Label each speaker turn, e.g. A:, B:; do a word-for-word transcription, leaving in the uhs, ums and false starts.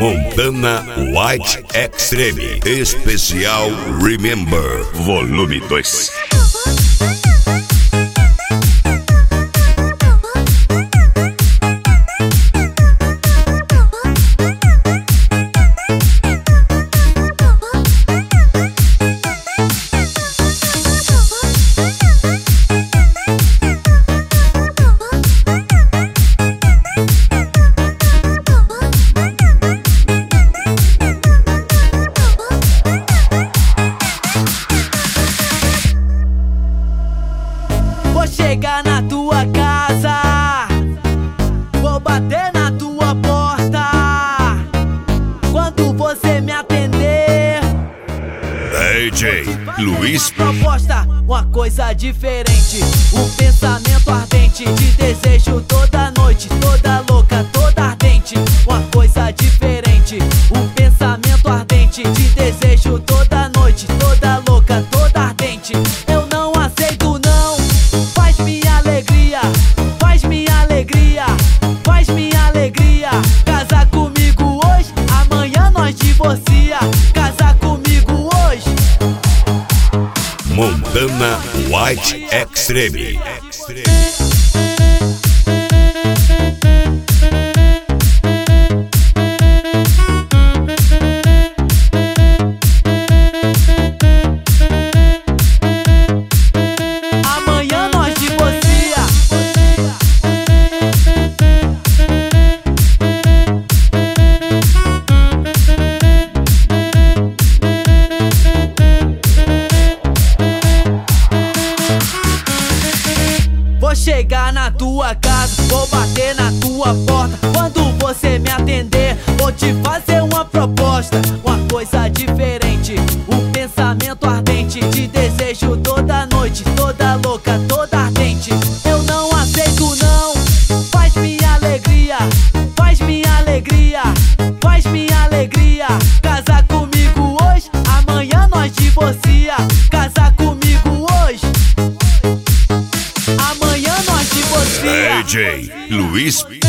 A: Montana White Extreme Especial Remember Volume dois.
B: Vou chegar na tua casa, vou bater na tua porta. Quando você me atender,
A: D J Luiz.
B: proposta, uma coisa diferente. Um pensamento ardente, de desejo toda noite, toda louca, toda ardente. Uma coisa diferente. Um pensamento ardente, de desejo toda noite, toda louca, toda ardente. Eu não aceito não. Faz minha alegria, faz minha alegria, faz minha alegria. Casa comigo hoje, amanhã nós divorcia. Casa comigo hoje.
A: Montana White Extreme.
B: Amanhã nós divorcia. Vou chegar na tua casa, vou bater na tua porta. Quando você me atender, vou te fazer uma proposta. Uma coisa diferente, um pensamento ardente, de desejo toda noite, toda louca, toda ardente. Eu não aceito não. Faz minha alegria, faz minha alegria, faz minha alegria. Casa comigo hoje, amanhã nós divorcia. Casa comigo hoje, amanhã nós divorcia.
A: D J Luiz